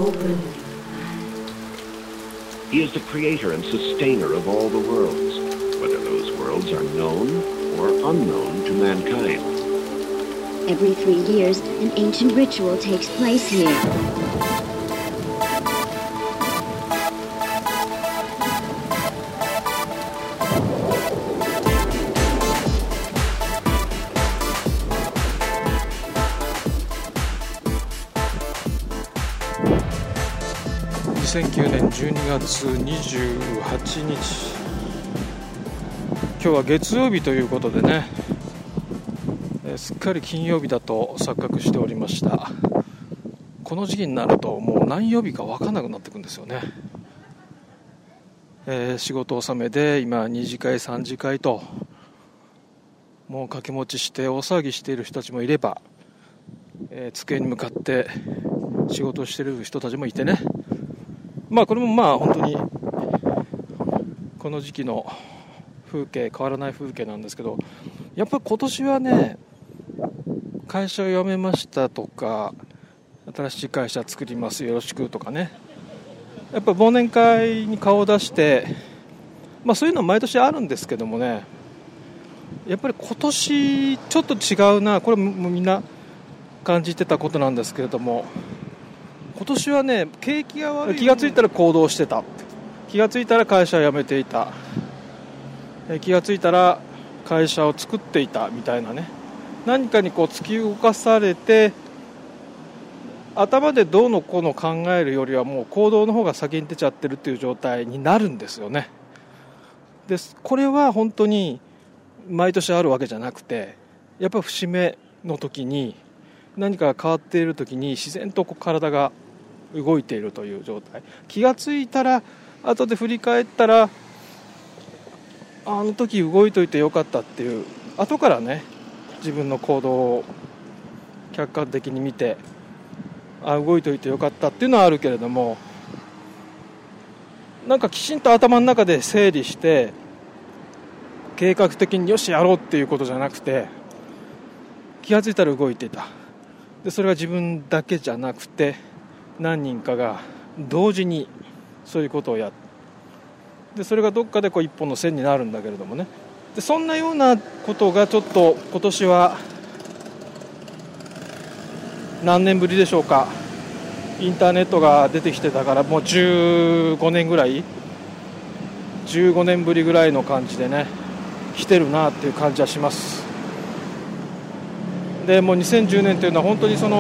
open. He is the creator and sustainer of all the worlds, whether those worlds are known or unknown to mankind. Every 3 years, an ancient ritual takes place here. 2009年12月28日、今日は月曜日ということでね、すっかり金曜日だと錯覚しておりました。この時期になるともう何曜日か分からなくなってくるんですよね。仕事納めで今2次会3次会ともう掛け持ちして大騒ぎしている人たちもいれば、机に向かって仕事をしている人たちもいてね、これも本当にこの時期の風景、変わらない風景なんですけど、やっぱり今年はね、会社を辞めましたとか、新しい会社作りますよろしくとかね、やっぱ忘年会に顔を出して、そういうのは毎年あるんですけどもね、やっぱり今年ちょっと違うな、これもみんな感じてたことなんですけれども、今年はね、景気が悪い、気がついたら行動してた、気がついたら会社を辞めていた、気がついたら会社を作っていたみたいなね、何かに突き動かされて、頭でどうのこうの考えるよりはもう行動の方が先に出ちゃってるっていう状態になるんですよね。でこれは本当に毎年あるわけじゃなくて、やっぱり節目の時に何かが変わっている時に自然と体が動いているという状態、気がついたら後で振り返ったら、あの時動いといてよかったっていう、後からね自分の行動を客観的に見て、動いといてよかったっていうのはあるけれども、なんかきちんと頭の中で整理して計画的によしやろうっていうことじゃなくて、気がついたら動いていた。でそれが自分だけじゃなくて何人かが同時にそういうことをやって、でそれがどっかで一本の線になるんだけれどもね、でそんなようなことがちょっと今年は何年ぶりでしょうか、インターネットが出てきてたからもう15年ぐらい、15年ぶりぐらいの感じでね来てるなっていう感じはします。でもう2010年というのは本当にこ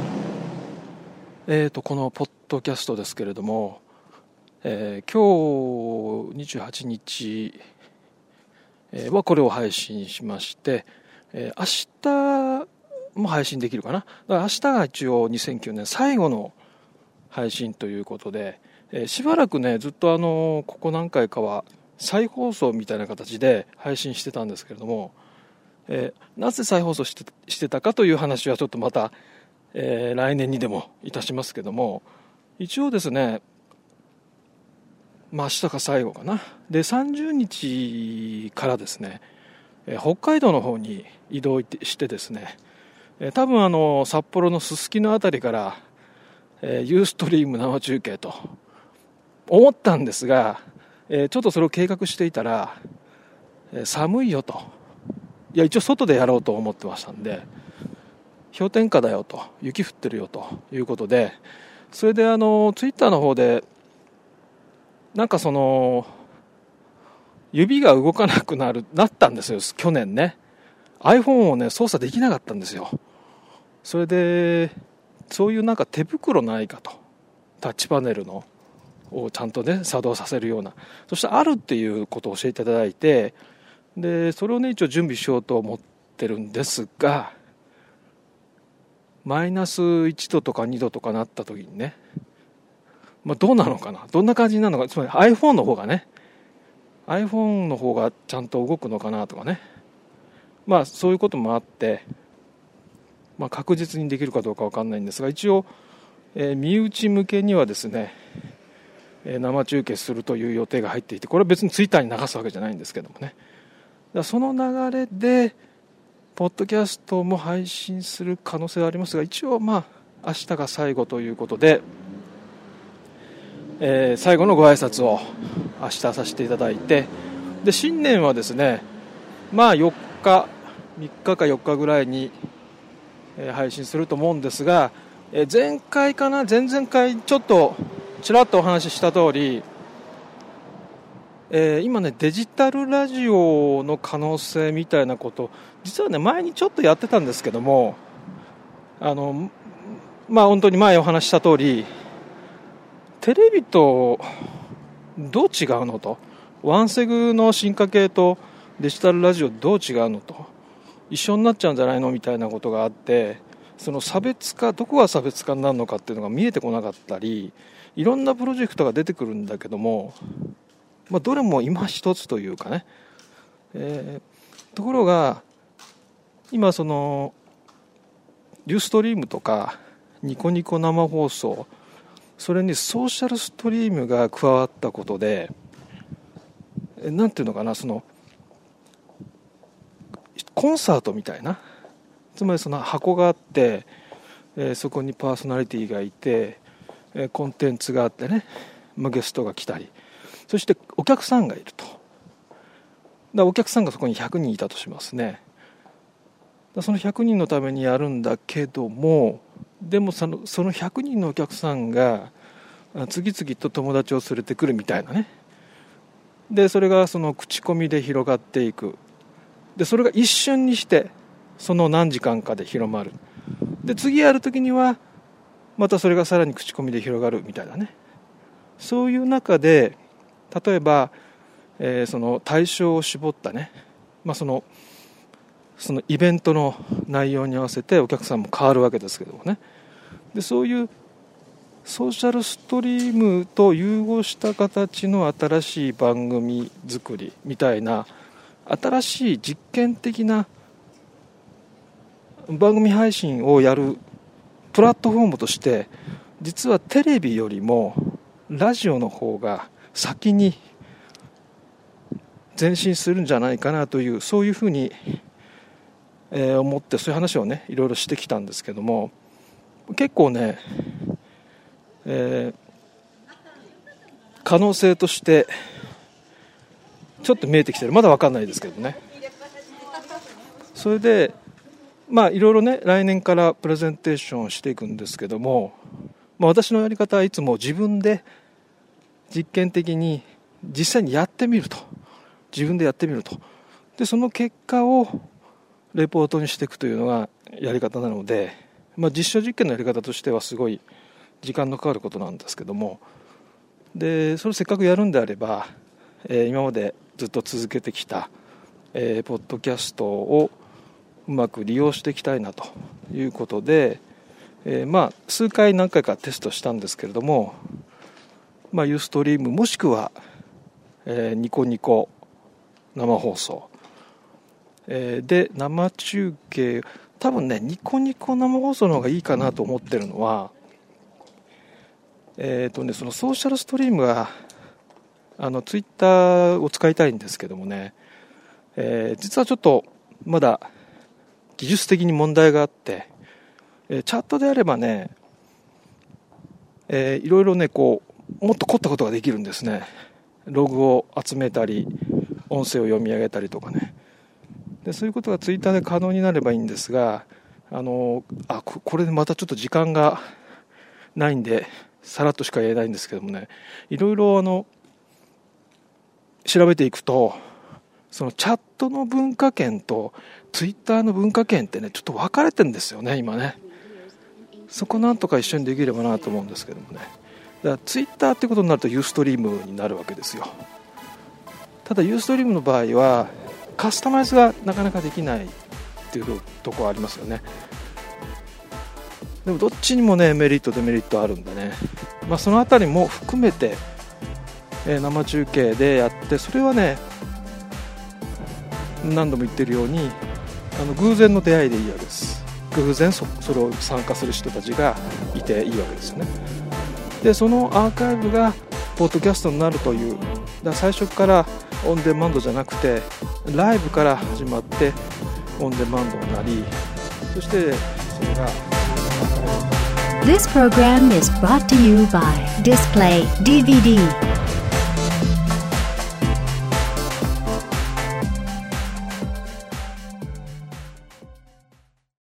のポッドキャストですけれども、今日28日はこれを配信しまして、明日も配信できるかな。だから明日が一応2009年最後の配信ということで、しばらくねずっとここ何回かは再放送みたいな形で配信してたんですけれども、なぜ再放送してたかという話はちょっとまた、来年にでもいたしますけども、一応ですね、明日が最後かな。で30日からですね、北海道の方に移動してですね、多分札幌のすすきのあたりから、ユーストリーム生中継と思ったんですが、ちょっとそれを計画していたら、寒いよと、いや一応外でやろうと思ってましたんで、氷点下だよと、雪降ってるよということで、それでツイッターの方でなんか指が動かなくなったんですよ、去年ね。 iPhone をね操作できなかったんですよ。それでそういうなんか手袋ないかと、タッチパネルのをちゃんとね作動させるような、そしてあるっていうことを教えていただいて、でそれをね一応準備しようと思ってるんですが、マイナス1度とか2度とかなった時にね、どうなのかな、どんな感じになるのか、つまり iPhone の方がちゃんと動くのかなとかね、そういうこともあって、確実にできるかどうか分かんないんですが、一応、身内向けにはですね、生中継するという予定が入っていて、これは別にツイッターに流すわけじゃないんですけどもね、その流れでポッドキャストも配信する可能性はありますが、一応明日が最後ということで、 最後のご挨拶を明日させていただいて、で新年はですね、3日か4日ぐらいに、配信すると思うんですが、前々回ちょっとちらっとお話しした通り、今ねデジタルラジオの可能性みたいなこと実はね前にちょっとやってたんですけども、本当に前お話しした通り、テレビとどう違うのと、ワンセグの進化系とデジタルラジオどう違うのと、一緒になっちゃうんじゃないのみたいなことがあって、その差別化、どこが差別化になるのかっていうのが見えてこなかったり、いろんなプロジェクトが出てくるんだけども、どれも今一つというかね、ところが今そのユーストリームとかニコニコ生放送、それにソーシャルストリームが加わったことで、なんていうのかな、そのコンサートみたいな、つまりその箱があって、そこにパーソナリティがいて、コンテンツがあってね、ゲストが来たり、そしてお客さんがいると。お客さんがそこに100人いたとしますね。その100人のためにやるんだけども、でもその100人のお客さんが次々と友達を連れてくるみたいなね。でそれがその口コミで広がっていく。でそれが一瞬にしてその何時間かで広まる。で次やるときにはまたそれがさらに口コミで広がるみたいなね。そういう中で例えば、その対象を絞ったね、そのイベントの内容に合わせてお客さんも変わるわけですけどもね。でそういうソーシャルストリームと融合した形の新しい番組作りみたいな、新しい実験的な番組配信をやるプラットフォームとして、実はテレビよりもラジオの方が先に前進するんじゃないかなという、そういうふうに思って、そういう話をねいろいろしてきたんですけども、結構ね、可能性としてちょっと見えてきてる。まだ分かんないですけどね。それでいろいろね来年からプレゼンテーションをしていくんですけども、私のやり方はいつも自分で実験的に実際にやってみると、自分でやってみると、でその結果をレポートにしていくというのがやり方なので、実証実験のやり方としてはすごい時間のかかることなんですけども、でそれをせっかくやるんであれば、今までずっと続けてきた、ポッドキャストをうまく利用していきたいなということで、数回何回かテストしたんですけれども、ユーストリームもしくは、ニコニコ生放送、で生中継、多分ねニコニコ生放送の方がいいかなと思ってるのは、そのソーシャルストリームがツイッターを使いたいんですけどもね、実はちょっとまだ技術的に問題があって、チャットであればね、いろいろねもっと凝ったことができるんですね。ログを集めたり音声を読み上げたりとかね。でそういうことがツイッターで可能になればいいんですが、これでまたちょっと時間がないんでさらっとしか言えないんですけどもね、いろいろ調べていくと、そのチャットの文化圏とツイッターの文化圏ってねちょっと分かれてるんですよね今ね。そこなんとか一緒にできればなと思うんですけどもね。だからツイッターってことになるとユーストリームになるわけですよ。ただユーストリームの場合はカスタマイズがなかなかできないっていうところありますよね。でもどっちにもねメリットデメリットあるんでね、そのあたりも含めて、生中継でやって、それはね何度も言ってるように偶然の出会いでいいわけです。偶然それを参加する人たちがいていいわけですよね。でそのアーカイブがポッドキャストになるという、最初からオンデマンドじゃなくてライブから始まってオンデマンドになり、そしてそれが This program is brought to you by Display DVD.